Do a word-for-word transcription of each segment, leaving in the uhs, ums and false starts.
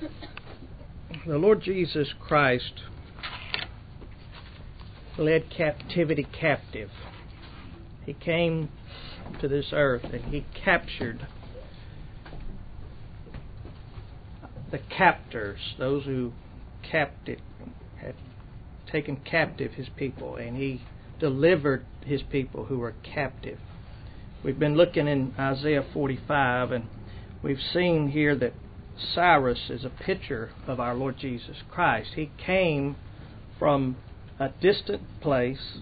The Lord Jesus Christ led captivity captive. He came to this earth and He captured the captors, those who captive, had taken captive His people, and He delivered His people who were captive. We've been looking in Isaiah forty-five, and we've seen here that Cyrus is a picture of our Lord Jesus Christ. He came from a distant place,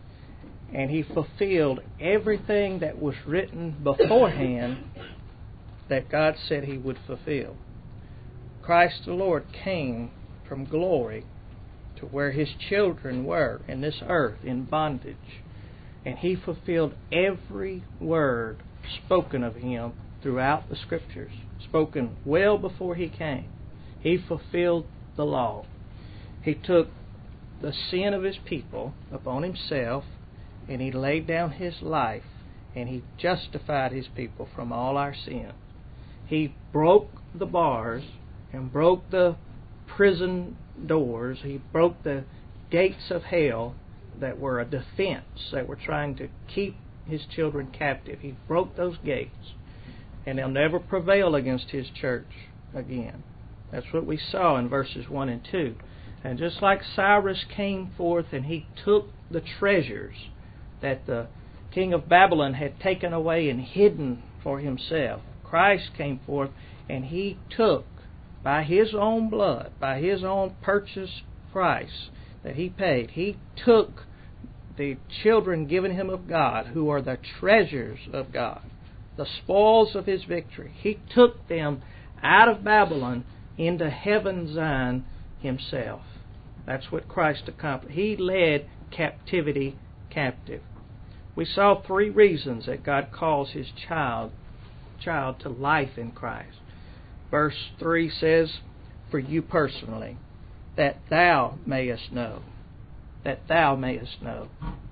and He fulfilled everything that was written beforehand that God said He would fulfill. Christ the Lord came from glory to where His children were in this earth in bondage, and He fulfilled every word spoken of Him throughout the Scriptures, spoken well before He came. He fulfilled the law. He took the sin of His people upon Himself, and He laid down His life, and He justified His people from all our sins. He broke the bars and broke the prison doors. He broke the gates of hell that were a defense, that were trying to keep His children captive. He broke those gates, and they'll never prevail against His church again. That's what we saw in verses one and two. And just like Cyrus came forth and he took the treasures that the king of Babylon had taken away and hidden for himself, Christ came forth and He took, by His own blood, by His own purchase price that He paid, He took the children given Him of God, who are the treasures of God, the spoils of His victory. He took them out of Babylon into heaven Zion Himself. That's what Christ accomplished. He led captivity captive. We saw three reasons that God calls His child child to life in Christ. Verse three says, for you personally, that thou mayest know, that thou mayest know.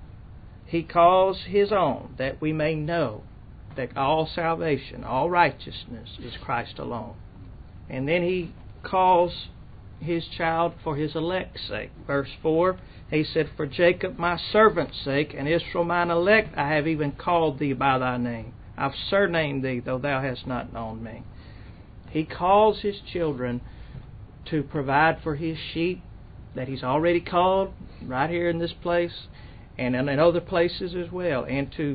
He calls His own that we may know that all salvation, all righteousness is Christ alone. And then He calls His child for His elect's sake. Verse four, He said, for Jacob my servant's sake, and Israel mine elect, I have even called thee by thy name. I've surnamed thee, though thou hast not known me. He calls His children to provide for His sheep that He's already called right here in this place and in other places as well, and to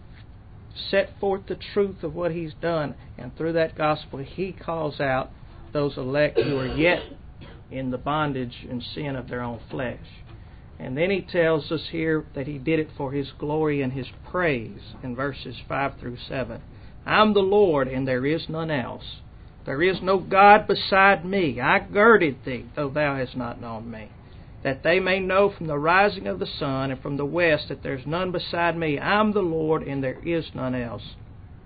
set forth the truth of what He's done. And through that gospel, He calls out those elect who are yet in the bondage and sin of their own flesh. And then He tells us here that He did it for His glory and His praise in verses five through seven. I'm the Lord, and there is none else. There is no God beside me. I girded thee, though thou hast not known me, that they may know from the rising of the sun and from the west that there is none beside me. I'm the Lord, and there is none else.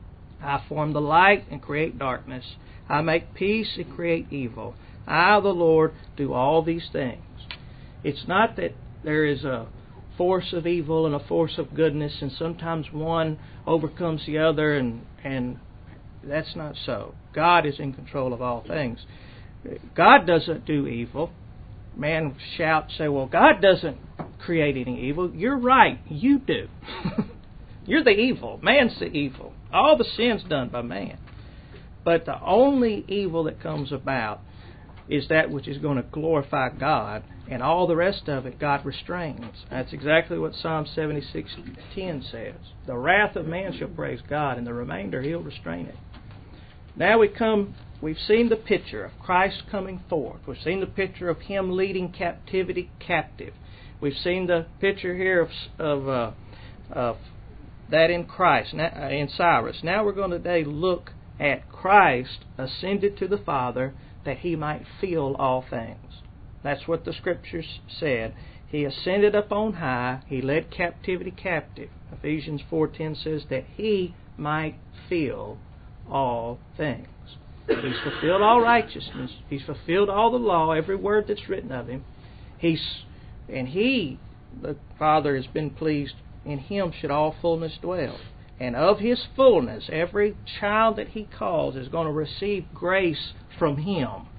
I form the light and create darkness. I make peace and create evil. I, the Lord, do all these things. It's not that there is a force of evil and a force of goodness, and sometimes one overcomes the other, and, and that's not so. God is in control of all things. God doesn't do evil. Man shout, say, well, God doesn't create any evil. You're right, you do. You're the evil. Man's the evil. All the sin's done by man. But the only evil that comes about is that which is going to glorify God, and all the rest of it God restrains. That's exactly what Psalm seventy-six ten says. The wrath of man shall praise God, and the remainder He'll restrain it. Now we come, we've seen the picture of Christ coming forth. We've seen the picture of Him leading captivity captive. We've seen the picture here of, of, uh, of that in Christ, in Cyrus. Now we're going to today look at Christ ascended to the Father that He might fill all things. That's what the Scriptures said. He ascended up on high. He led captivity captive. Ephesians four ten says that He might fill all things. He's fulfilled all righteousness. He's fulfilled all the law, every word that's written of Him. He's and He, the Father, has been pleased. In Him should all fullness dwell. And of His fullness, every child that He calls is going to receive grace from Him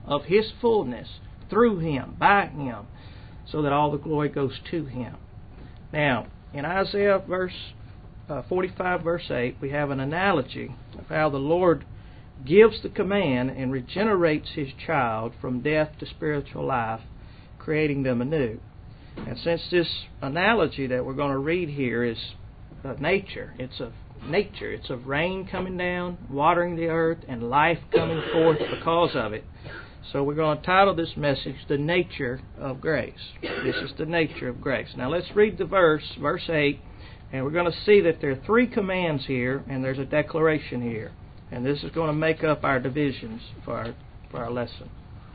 of His fullness, through Him, by Him, so that all the glory goes to Him. Now, in Isaiah verse uh, forty-five, verse eight, we have an analogy of how the Lord gives the command and regenerates His child from death to spiritual life, creating them anew. And since this analogy that we're going to read here is of nature, it's of nature, it's of rain coming down, watering the earth, and life coming forth because of it. So we're going to title this message, The Nature of Grace. This is the nature of grace. Now let's read the verse, verse eight, and we're going to see that there are three commands here, and there's a declaration here. And this is going to make up our divisions for our, for our lesson.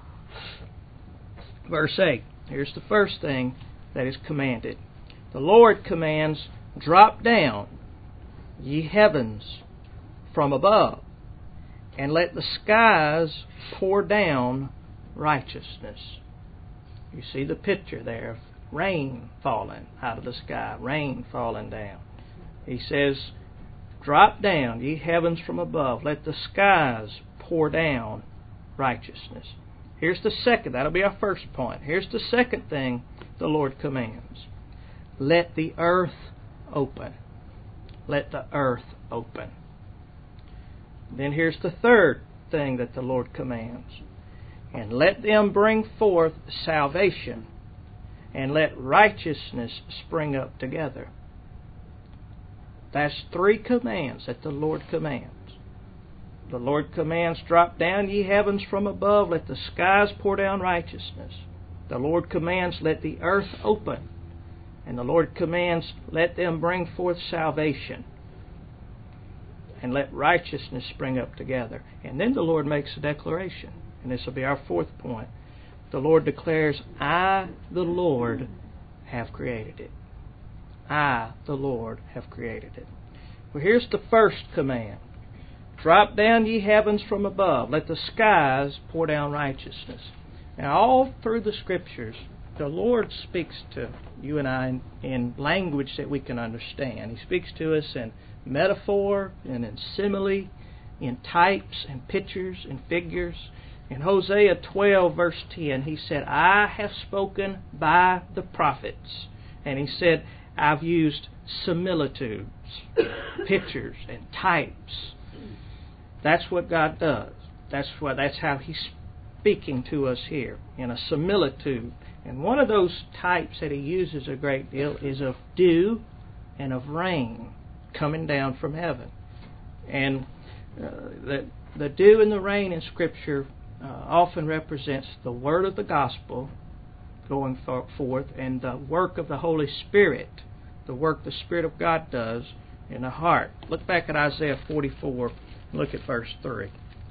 Verse eight, here's the first thing that is commanded. The Lord commands, drop down, ye heavens, from above, and let the skies pour down righteousness. You see the picture there of rain falling out of the sky, rain falling down. He says, drop down, ye heavens from above, let the skies pour down righteousness. Here's the second, that'll be our first point. Here's the second thing the Lord commands. Let the earth open. Let the earth open. Then here's the third thing that the Lord commands. And let them bring forth salvation, and let righteousness spring up together. That's three commands that the Lord commands. The Lord commands, drop down, ye heavens from above, let the skies pour down righteousness. The Lord commands, let the earth open. And the Lord commands, let them bring forth salvation, and let righteousness spring up together. And then the Lord makes a declaration, and this will be our fourth point. The Lord declares, I, the Lord, have created it. I, the Lord, have created it. Well, here's the first command. Drop down, ye heavens from above. Let the skies pour down righteousness. Now, all through the Scriptures, the Lord speaks to you and I in, in language that we can understand. He speaks to us in metaphor and in simile, in types and pictures and figures. In Hosea twelve, verse ten, he said, I have spoken by the prophets. And he said, I've used similitudes, pictures, and types. That's what God does. That's what. That's how He's speaking to us here, in a similitude. And one of those types that He uses a great deal is of dew and of rain coming down from heaven. And uh, the, the dew and the rain in Scripture uh, often represents the word of the gospel going for, forth and the work of the Holy Spirit, the work the Spirit of God does in the heart. Look back at Isaiah forty-four. Look at verse three.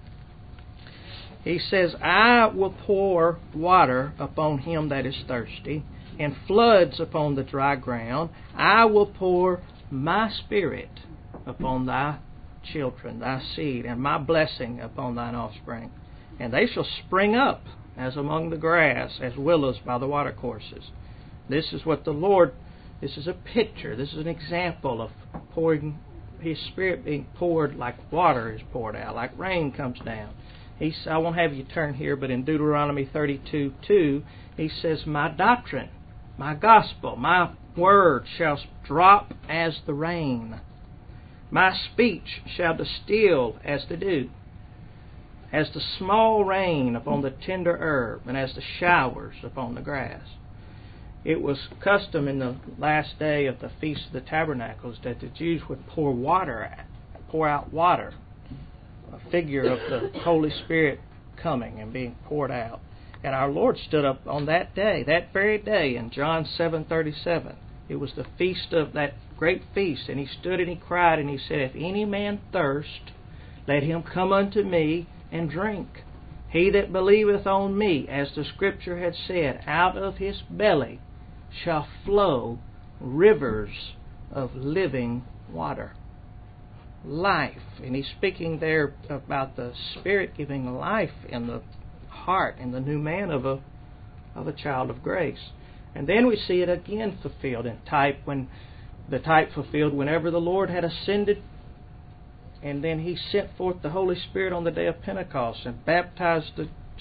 He says, I will pour water upon him that is thirsty, and floods upon the dry ground. I will pour my Spirit upon thy children, thy seed, and my blessing upon thine offspring. And they shall spring up as among the grass, as willows by the watercourses. This is what the Lord, this is a picture, this is an example of pouring His Spirit being poured like water is poured out, like rain comes down. He, I won't have you turn here, but in Deuteronomy thirty-two two, he says, my doctrine, my gospel, my word shall drop as the rain. My speech shall distill as the dew, as the small rain upon the tender herb, and as the showers upon the grass. It was custom in the last day of the Feast of the Tabernacles that the Jews would pour water, pour out water, a figure of the Holy Spirit coming and being poured out. And our Lord stood up on that day, that very day, in John seven thirty-seven. It was the feast of that great feast, and He stood and He cried, and He said, if any man thirst, let him come unto me and drink. He that believeth on me, as the Scripture had said, out of his belly shall flow rivers of living water. Life. And He's speaking there about the Spirit giving life in the heart and the new man of a of a child of grace. And then we see it again fulfilled in type, when the type fulfilled whenever the Lord had ascended, and then He sent forth the Holy Spirit on the day of Pentecost and baptized the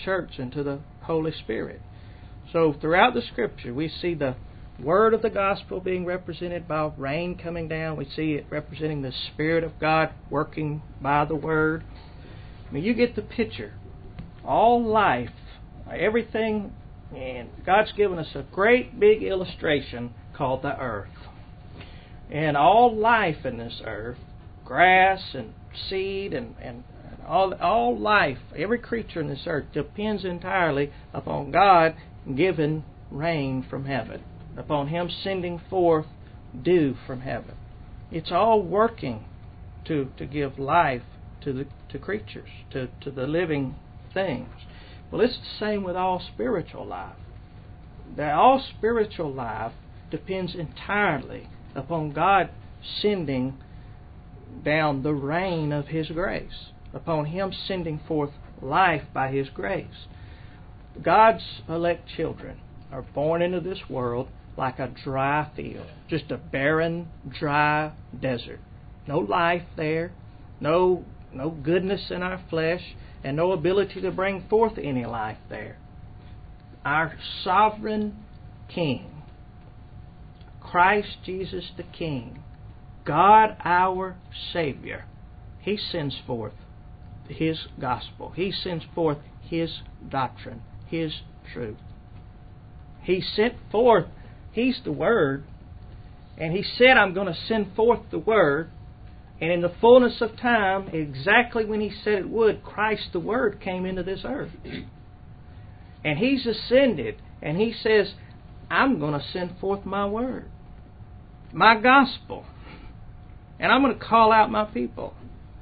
church and to the Holy Spirit. So throughout the Scripture, we see the Word of the Gospel being represented by rain coming down. We see it representing the Spirit of God working by the Word. I mean, you get the picture. All life, everything, and God's given us a great big illustration called the earth. And all life in this earth, grass and seed and, and all, all life, every creature in this earth depends entirely upon God giving rain from heaven, upon Him sending forth dew from heaven. It's all working to to give life to the to creatures, to, to the living things. Well, it's the same with all spiritual life. That all spiritual life depends entirely upon God sending down the rain of His grace, upon Him sending forth life by His grace. God's elect children are born into this world like a dry field, just a barren, dry desert. No life there, no no goodness in our flesh, and no ability to bring forth any life there. Our sovereign King, Christ Jesus the King, God our Savior, He sends forth His gospel. He sends forth His doctrine, His truth. He sent forth, He's the Word, and He said, I'm going to send forth the Word. And in the fullness of time, exactly when He said it would, Christ the Word came into this earth. And He's ascended, and He says, I'm going to send forth my Word, my gospel, and I'm going to call out my people.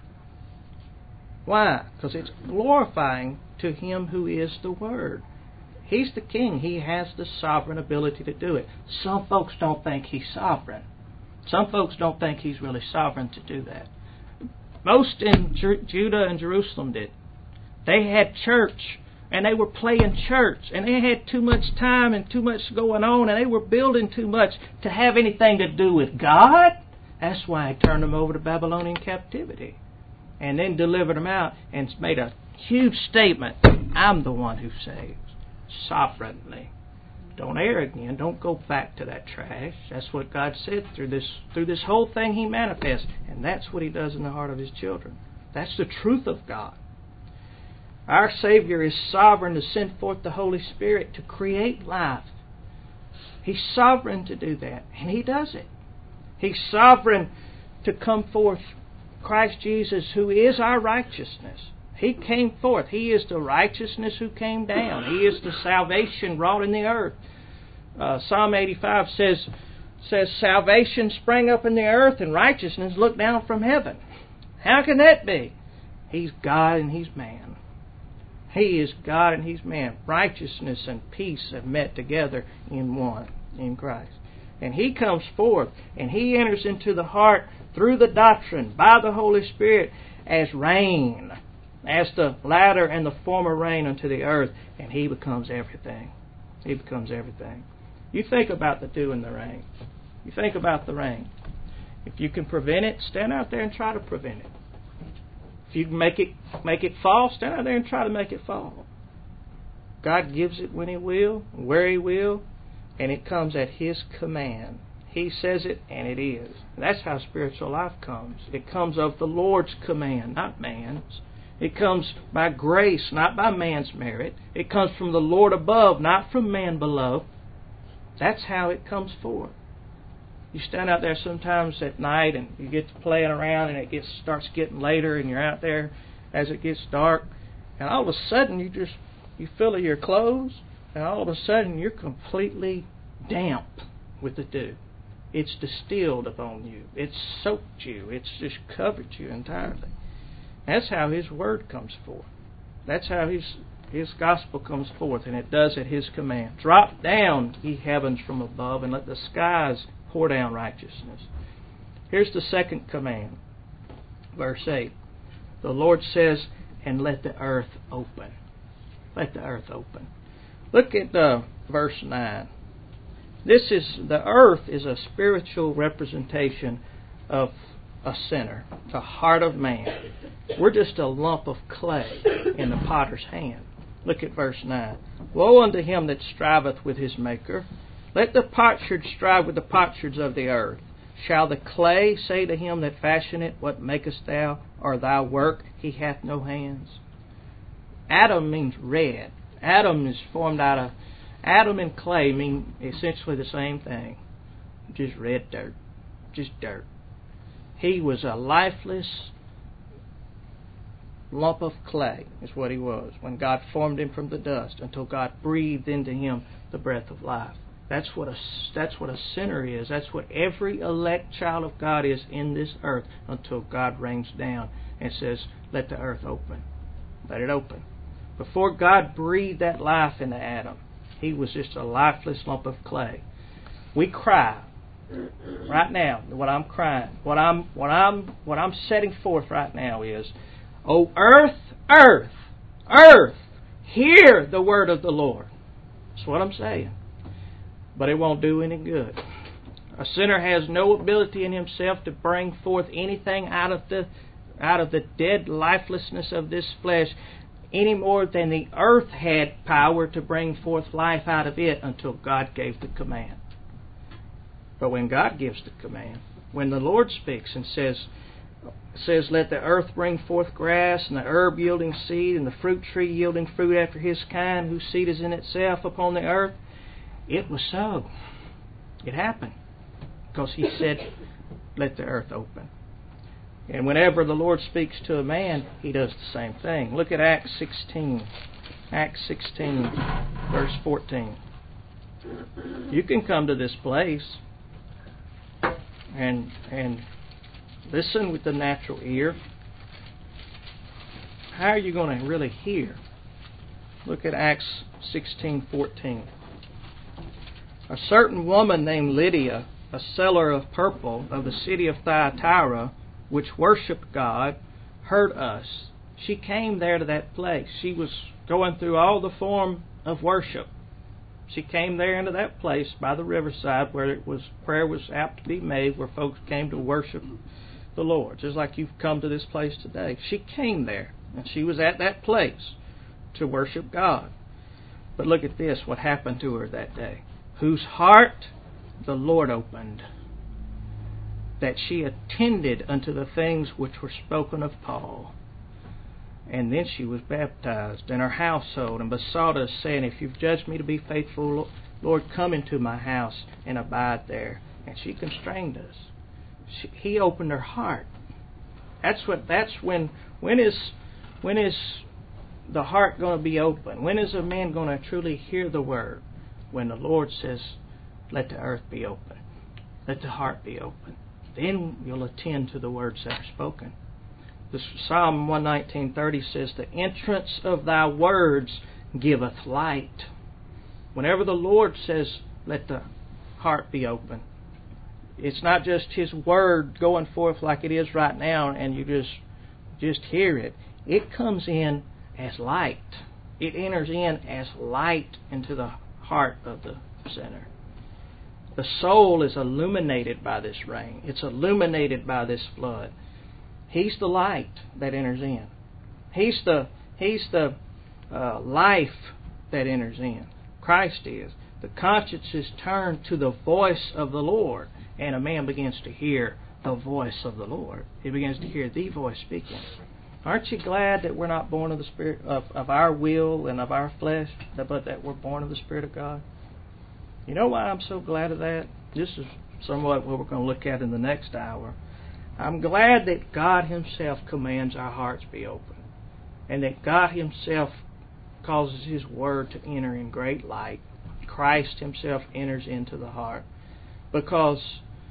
Why? Because it's glorifying to Him who is the Word. He's the King. He has the sovereign ability to do it. Some folks don't think He's sovereign. Some folks don't think He's really sovereign to do that. Most in Ju- Judah and Jerusalem did. They had church, and they were playing church, and they had too much time and too much going on, and they were building too much to have anything to do with God. That's why He turned them over to Babylonian captivity, and then delivered them out and made a huge statement. I'm the one who saves, sovereignly. Don't err again. Don't go back to that trash. That's what God said through this through this whole thing He manifests. And that's what He does in the heart of His children. That's the truth of God. Our Savior is sovereign to send forth the Holy Spirit to create life. He's sovereign to do that, and He does it. He's sovereign to come forth Christ Jesus, who is our righteousness. He came forth. He is the righteousness who came down. He is the salvation wrought in the earth. Uh, Psalm eighty-five says, says, salvation sprang up in the earth and righteousness looked down from heaven. How can that be? He's God and He's man. He is God and He's man. Righteousness and peace have met together in one, in Christ. And He comes forth and He enters into the heart through the doctrine by the Holy Spirit as rain, as the latter and the former rain unto the earth, and He becomes everything. He becomes everything. You think about the dew and the rain. You think about the rain. If you can prevent it, stand out there and try to prevent it. If you can make it make it fall, stand out there and try to make it fall. God gives it when He will, where He will, and it comes at His command. He says it, and it is. That's how spiritual life comes. It comes of the Lord's command, not man's. It comes by grace, not by man's merit. It comes from the Lord above, not from man below. That's how it comes forth. You stand out there sometimes at night and you get to playing around and it gets starts getting later and you're out there as it gets dark, and all of a sudden you just you fill your clothes and all of a sudden you're completely damp with the dew. It's distilled upon you. It's soaked you. It's just covered you entirely. That's how His Word comes forth. That's how His His gospel comes forth, and it does at His command. Drop down, ye heavens from above, and let the skies pour down righteousness. Here's the second command. Verse eight. The Lord says, and let the earth open. Let the earth open. Look at uh, verse nine. This is, the earth is a spiritual representation of a sinner, the heart of man. We're just a lump of clay in the potter's hand. Look at verse nine. Woe unto him that striveth with his Maker. Let the potsherd strive with the potsherds of the earth. Shall the clay say to him that fashioned it, What makest thou? Or thy work? He hath no hands. Adam means red. Adam is formed out of... Adam and clay mean essentially the same thing. Just red dirt. Just dirt. He was a lifeless lump of clay, is what he was, when God formed him from the dust, until God breathed into him the breath of life. That's what a, that's what a sinner is. That's what every elect child of God is in this earth, until God rains down and says, let the earth open. Let it open. Before God breathed that life into Adam, he was just a lifeless lump of clay. We cry right now. What I'm crying, what I'm, what I'm, what I'm setting forth right now is, O earth, earth, earth, hear the word of the Lord. That's what I'm saying. But it won't do any good. A sinner has no ability in himself to bring forth anything out of the out of the dead lifelessness of this flesh, any more than the earth had power to bring forth life out of it until God gave the command. But when God gives the command, when the Lord speaks and says, says, let the earth bring forth grass, and the herb yielding seed, and the fruit tree yielding fruit after his kind, whose seed is in itself upon the earth, it was so. It happened. Because he said, let the earth open. And whenever the Lord speaks to a man, he does the same thing. Look at Acts sixteen. Acts sixteen, verse fourteen. You can come to this place and and listen with the natural ear. How are you going to really hear? Look at Acts sixteen fourteen. A certain woman named Lydia, a seller of purple of the city of Thyatira, which worshipped God, heard us. She came there to that place. She was going through all the form of worship. She came there into that place by the riverside where it was prayer was apt to be made, where folks came to worship the Lord, just like you've come to this place today. She came there, and she was at that place to worship God. But look at this, what happened to her that day. Whose heart the Lord opened, that she attended unto the things which were spoken of Paul. And then she was baptized in her household, and besought us, saying, If you've judged me to be faithful, Lord, come into my house and abide there. And she constrained us. She, he opened her heart. That's what. That's when. When is when is the heart going to be open? When is a man going to truly hear the word? When the Lord says, let the earth be open. Let the heart be open. Then you'll attend to the words that are spoken. This Psalm one nineteen thirty says, the entrance of thy words giveth light. Whenever the Lord says, let the heart be open, it's not just His word going forth like it is right now and you just just hear it. It comes in as light. It enters in as light into the heart of the sinner. The soul is illuminated by this rain. It's illuminated by this flood. He's the light that enters in. He's the He's the uh, life that enters in. Christ is. The conscience is turned to the voice of the Lord, and a man begins to hear the voice of the Lord. He begins to hear the voice speaking. Aren't you glad that we're not born of the spirit of, of our will and of our flesh, but that we're born of the Spirit of God? You know why I'm so glad of that? This is somewhat what we're going to look at in the next hour. I'm glad that God Himself commands our hearts be open, and that God Himself causes His Word to enter in great light. Christ Himself enters into the heart. Because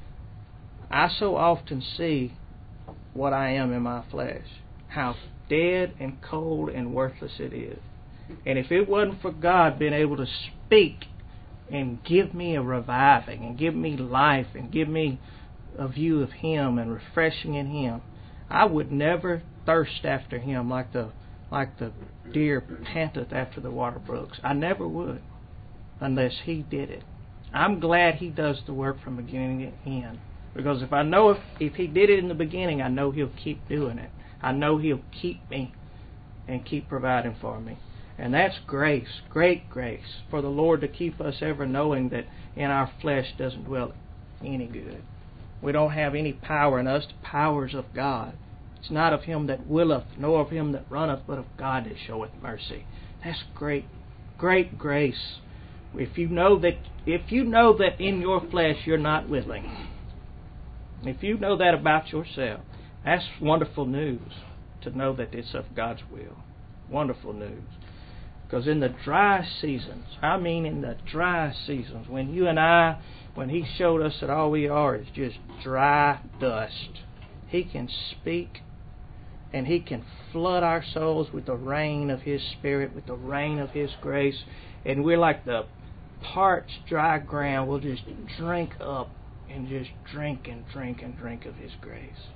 I so often see what I am in my flesh, how dead and cold and worthless it is. And if it wasn't for God being able to speak and give me a reviving and give me life and give me a view of Him and refreshing in Him, I would never thirst after Him like the like the deer panteth after the water brooks. I never would, unless He did it. I'm glad He does the work from beginning to end. Because if I know if, if He did it in the beginning, I know He'll keep doing it. I know He'll keep me and keep providing for me. And that's grace, great grace, for the Lord to keep us ever knowing that in our flesh doesn't dwell any good. We don't have any power in us. The powers of God. It's not of him that willeth, nor of him that runneth, but of God that showeth mercy. That's great, great grace. If you know that, if you know that in your flesh you're not willing, if you know that about yourself, that's wonderful news to know that it's of God's will. Wonderful news. Because in the dry seasons, I mean in the dry seasons, when you and I, when He showed us that all we are is just dry dust, He can speak and He can flood our souls with the rain of His Spirit, with the rain of His grace, and we're like the parched, dry ground. We'll just drink up and just drink and drink and drink of His grace.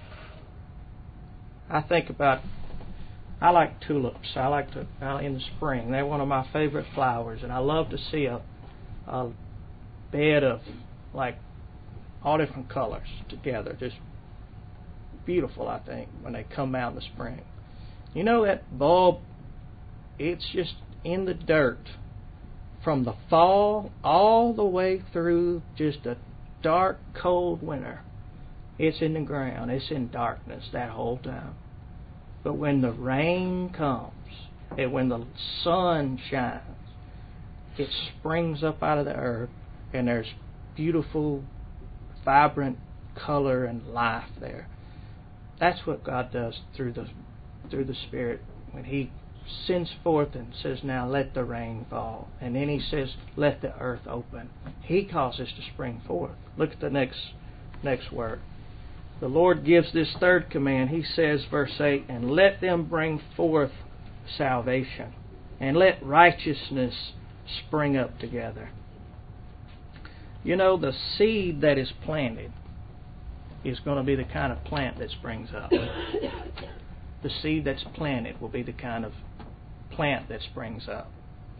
I think about, I like tulips. I like to, uh, in the spring. They're one of my favorite flowers, and I love to see a, a bed of like all different colors together. Just beautiful, I think, when they come out in the spring. You know, that bulb, it's just in the dirt from the fall all the way through just a dark, cold winter. It's in the ground. It's in darkness that whole time. But when the rain comes, and when the sun shines, it springs up out of the earth, and there's beautiful, vibrant color and life there. That's what God does through the through the Spirit when He sends forth and says, now let the rain fall. And then He says, let the earth open. He causes to spring forth. Look at the next next word. The Lord gives this third command. He says, verse eight, and let them bring forth salvation, and let righteousness spring up together. You know, the seed that is planted is going to be the kind of plant that springs up. The seed that's planted will be the kind of plant that springs up.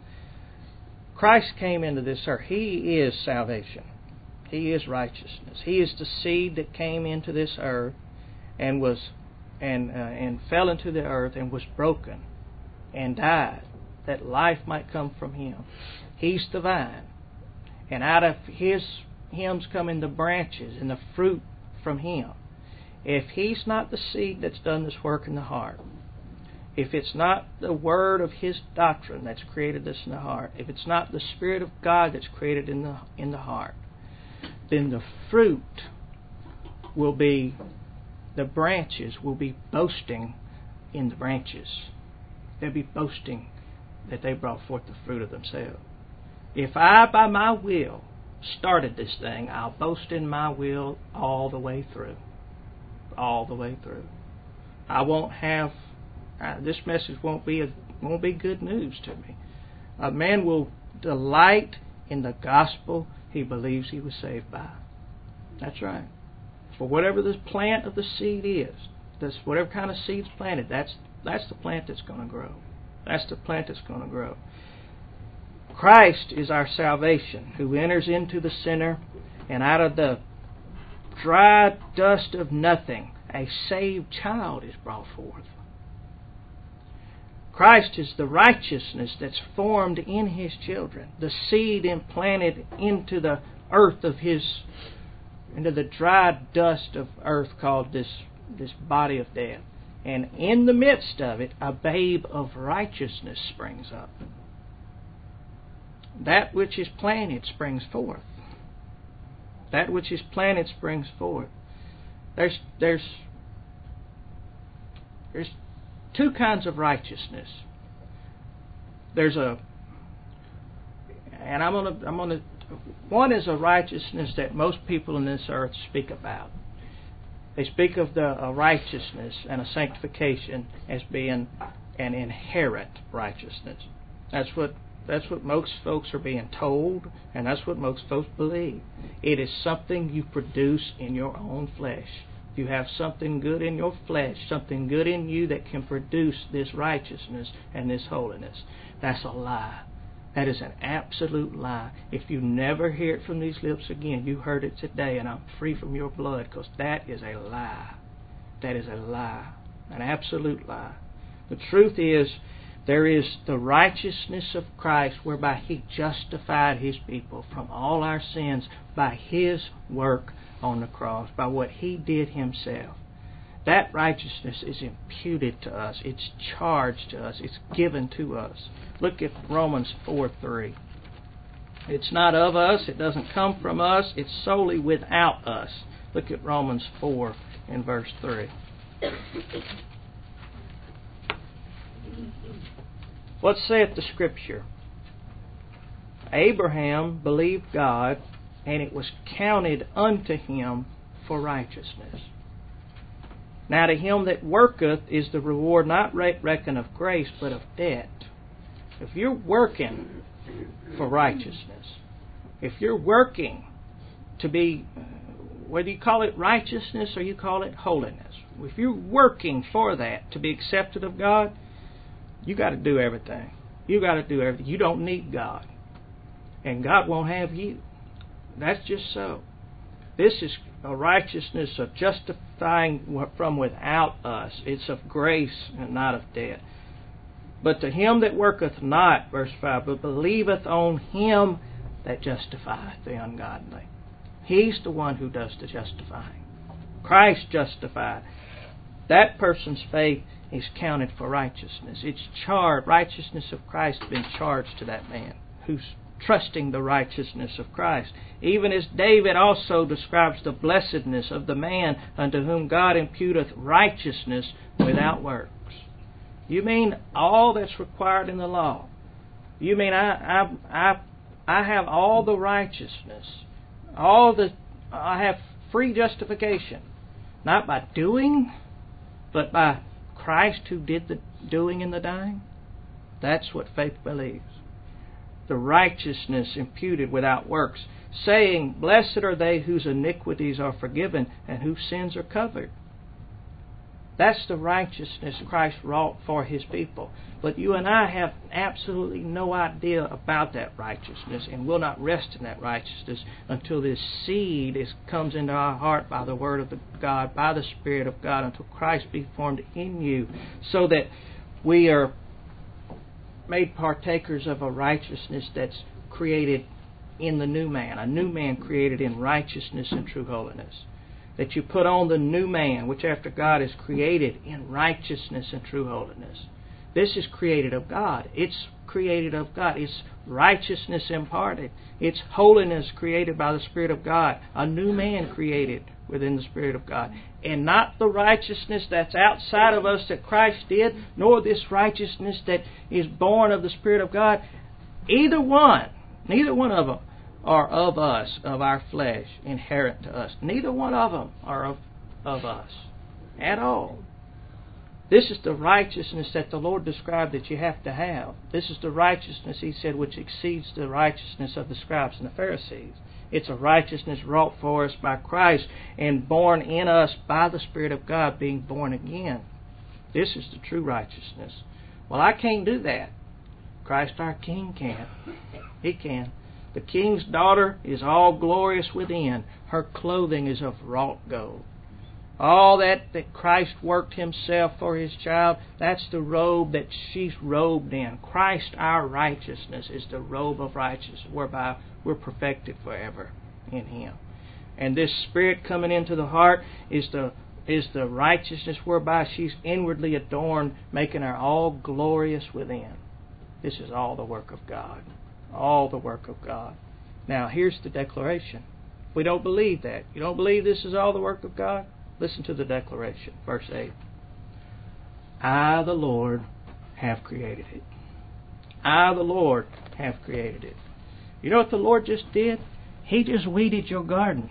Christ came into this earth. He is salvation. He is righteousness. He is the seed that came into this earth and was and uh, and fell into the earth and was broken and died, that life might come from Him. He's the vine, and out of His Him's coming the branches and the fruit from Him. If He's not the seed that's done this work in the heart, if it's not the word of His doctrine that's created this in the heart, if it's not the Spirit of God that's created in the in the heart, then the fruit will be, the branches will be boasting in the branches. They'll be boasting that they brought forth the fruit of themselves. If I, by my will, started this thing, I'll boast in my will all the way through. All the way through. I won't have, uh, this message won't be a, won't be good news to me. A man will delight in the gospel he believes he was saved by. That's right. For whatever the plant of the seed is, this whatever kind of seed's planted, that's that's the plant that's going to grow. That's the plant that's going to grow. Christ is our salvation, who enters into the sinner, and out of the dry dust of nothing, a saved child is brought forth. Christ is the righteousness that's formed in His children, the seed implanted into the earth of His, into the dry dust of earth called this, this body of death. And in the midst of it, a babe of righteousness springs up. That which is planted springs forth. That which is planted springs forth. There's there's there's two kinds of righteousness. There's a, and I'm gonna I'm gonna one is a righteousness that most people in this earth speak about. They speak of the a righteousness and a sanctification as being an inherent righteousness. That's what That's what most folks are being told, and that's what most folks believe. It is something you produce in your own flesh. You have something good in your flesh, something good in you that can produce this righteousness and this holiness. That's a lie. That is an absolute lie. If you never hear it from these lips again, you heard it today, and I'm free from your blood, because that is a lie. That is a lie. An absolute lie. The truth is There is the righteousness of Christ whereby He justified His people from all our sins by His work on the cross, by what He did Himself. That righteousness is imputed to us. It's charged to us. It's given to us. Look at Romans four three. It's not of us. It doesn't come from us. It's solely without us. Look at Romans four and verse three. What saith the Scripture? Abraham believed God, and it was counted unto him for righteousness. Now to him that worketh is the reward not reckoned of grace, but of debt. If you're working for righteousness, if you're working to be, whether you call it righteousness or you call it holiness, if you're working for that to be accepted of God, you got to do everything. You got to do everything. You don't need God, and God won't have you. That's just so. This is a righteousness of justifying from without us. It's of grace and not of debt. But to him that worketh not, verse five, but believeth on Him that justifieth the ungodly. He's the one who does the justifying. Christ justified. That person's faith is counted for righteousness. It's charged. Righteousness of Christ has been charged to that man who's trusting the righteousness of Christ. Even as David also describes the blessedness of the man unto whom God imputeth righteousness without works. You mean all that's required in the law? You mean I I I I have all the righteousness, all the I have free justification, not by doing, but by Christ who did the doing and the dying? That's what faith believes. The righteousness imputed without works, saying, Blessed are they whose iniquities are forgiven and whose sins are covered. That's the righteousness Christ wrought for His people. But you and I have absolutely no idea about that righteousness, and will not rest in that righteousness until this seed is, comes into our heart by the Word of God, by the Spirit of God, until Christ be formed in you, so that we are made partakers of a righteousness that's created in the new man, a new man created in righteousness and true holiness. That you put on the new man, which after God is created in righteousness and true holiness. This is created of God. It's created of God. It's righteousness imparted. It's holiness created by the Spirit of God. A new man created within the Spirit of God. And not the righteousness that's outside of us that Christ did, nor this righteousness that is born of the Spirit of God. Either one, neither one of them are of us, of our flesh, inherent to us. Neither one of them are of, of us at all. This is the righteousness that the Lord described that you have to have. This is the righteousness, He said, which exceeds the righteousness of the scribes and the Pharisees. It's a righteousness wrought for us by Christ and born in us by the Spirit of God, being born again. This is the true righteousness. Well, I can't do that. Christ our King can. He can. The king's daughter is all glorious within. Her clothing is of wrought gold. All that, that Christ worked Himself for His child, that's the robe that she's robed in. Christ, our righteousness, is the robe of righteousness, whereby we're perfected forever in Him. And this Spirit coming into the heart is the is the righteousness whereby she's inwardly adorned, making her all glorious within. This is all the work of God. All the work of God. Now, here's the declaration. If we don't believe that, you don't believe this is all the work of God? Listen to the declaration, verse eight. I, the Lord, have created it. I, the Lord, have created it. You know what the Lord just did? He just weeded your garden.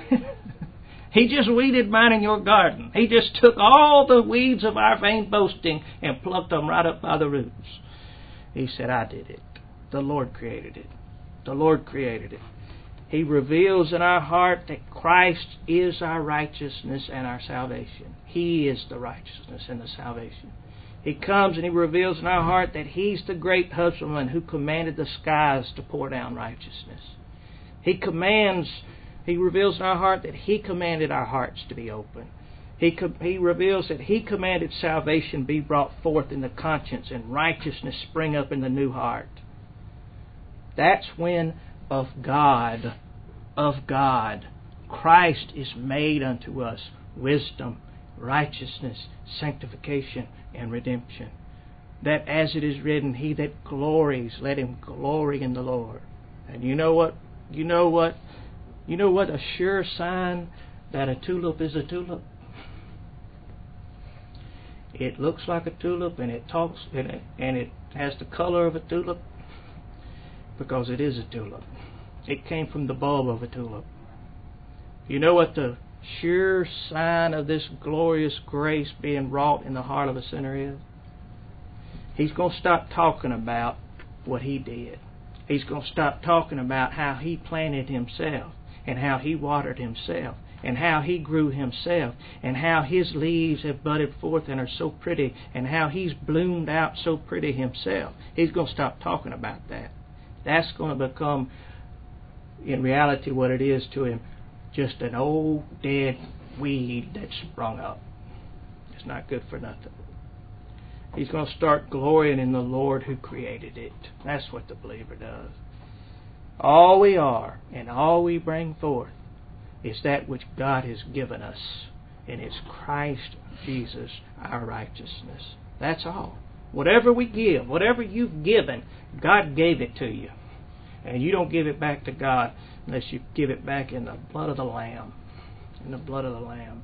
He just weeded mine in your garden. He just took all the weeds of our vain boasting and plucked them right up by the roots. He said, I did it. The Lord created it. The Lord created it. He reveals in our heart that Christ is our righteousness and our salvation. He is the righteousness and the salvation. He comes and He reveals in our heart that He's the great husbandman who commanded the skies to pour down righteousness. He commands, He reveals in our heart that He commanded our hearts to be open. He, he reveals that He commanded salvation be brought forth in the conscience and righteousness spring up in the new heart. That's when of God, of God, Christ is made unto us wisdom, righteousness, sanctification, and redemption. That as it is written, he that glories, let him glory in the Lord. And you know what? You know what? You know what a sure sign that a tulip is a tulip? It looks like a tulip and it talks and it, and it has the color of a tulip because it is a tulip. It came from the bulb of a tulip. You know what the sure sign of this glorious grace being wrought in the heart of a sinner is? He's going to stop talking about what he did. He's going to stop talking about how he planted himself and how he watered himself and how he grew himself and how his leaves have budded forth and are so pretty and how he's bloomed out so pretty himself. He's going to stop talking about that. That's going to become, in reality, what it is to him, just an old dead weed that's sprung up. It's not good for nothing. He's going to start glorying in the Lord who created it. That's what the believer does. All we are and all we bring forth is that which God has given us, and it's Christ Jesus, our righteousness. That's all. Whatever we give, whatever you've given, God gave it to you. And you don't give it back to God unless you give it back in the blood of the Lamb. In the blood of the Lamb.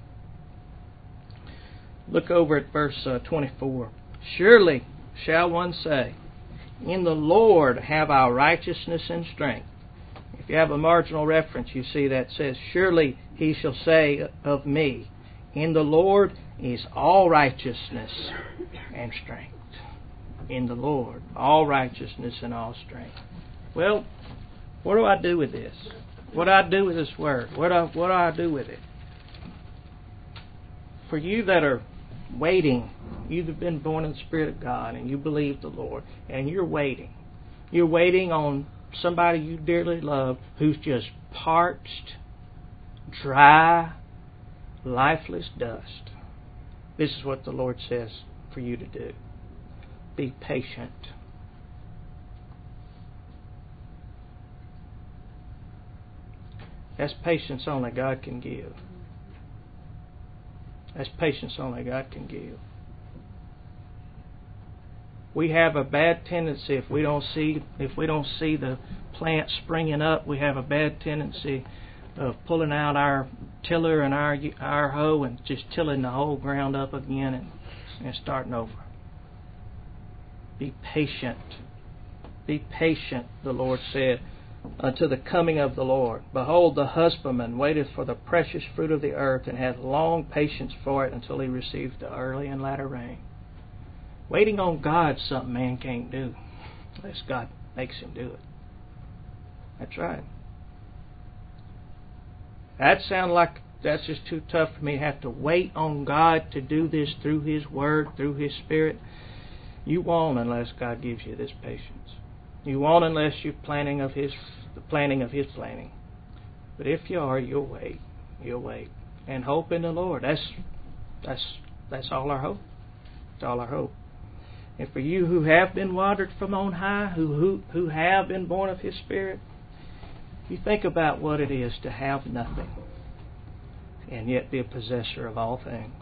Look over at verse uh, twenty-four. Surely shall one say, in the Lord have our righteousness and strength. If you have a marginal reference, you see that says, surely he shall say of me, in the Lord is all righteousness and strength. In the Lord, all righteousness and all strength. Well, what do I do with this? What do I do with this word? What do I, what do I do with it? For you that are waiting, you've been born in the Spirit of God and you believe the Lord, and you're waiting. You're waiting on somebody you dearly love who's just parched, dry, lifeless dust. This is what the Lord says for you to do. Be patient. That's patience only God can give. That's patience only God can give. We have a bad tendency if we don't see if we don't see the plant springing up. We have a bad tendency of pulling out our tiller and our our hoe and just tilling the whole ground up again and, and starting over. Be patient. Be patient, the Lord said, unto the coming of the Lord. Behold, the husbandman waiteth for the precious fruit of the earth, and hath long patience for it until he receives the early and latter rain. Waiting on God is something man can't do unless God makes him do it. That's right. That sounds like that's just too tough for me to have to wait on God to do this through His Word, through His Spirit. You won't unless God gives you this patience. You won't unless you're planning of His, the planning of His planning. But if you are, you'll wait. You'll wait. And hope in the Lord. That's that's that's all our hope. That's all our hope. And for you who have been watered from on high, who who who have been born of His Spirit, you think about what it is to have nothing and yet be a possessor of all things.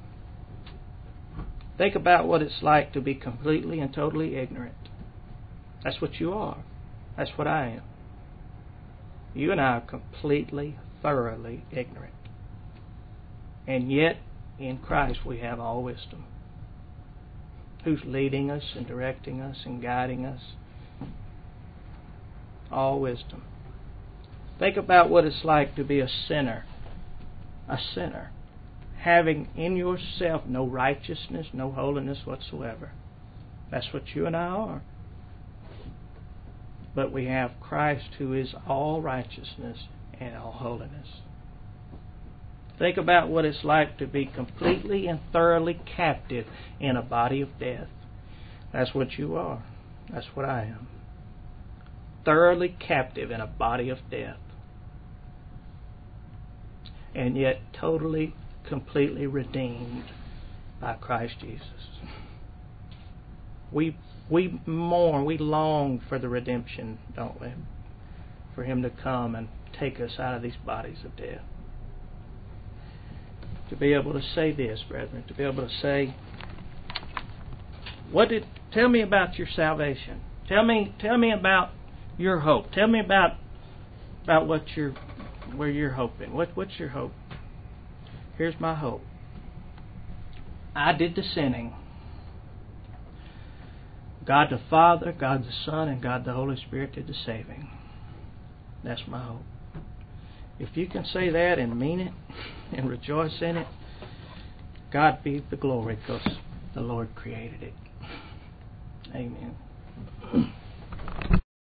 Think about what it's like to be completely and totally ignorant. That's what you are. That's what I am. You and I are completely, thoroughly ignorant. And yet, in Christ, we have all wisdom. Who's leading us and directing us and guiding us? All wisdom. Think about what it's like to be a sinner. A sinner. Having in yourself no righteousness, no holiness whatsoever. That's what you and I are. But we have Christ who is all righteousness and all holiness. Think about what it's like to be completely and thoroughly captive in a body of death. That's what you are. That's what I am. Thoroughly captive in a body of death. And yet totally completely redeemed by Christ Jesus. We we mourn, we long for the redemption, don't we? For Him to come and take us out of these bodies of death. To be able to say this, brethren, to be able to say, what did tell me about your salvation? Tell me tell me about your hope. Tell me about about what you're where you're hoping. What what's your hope? Here's my hope. I did the sinning. God the Father, God the Son, and God the Holy Spirit did the saving. That's my hope. If you can say that and mean it and rejoice in it, God be the glory, because the Lord created it. Amen.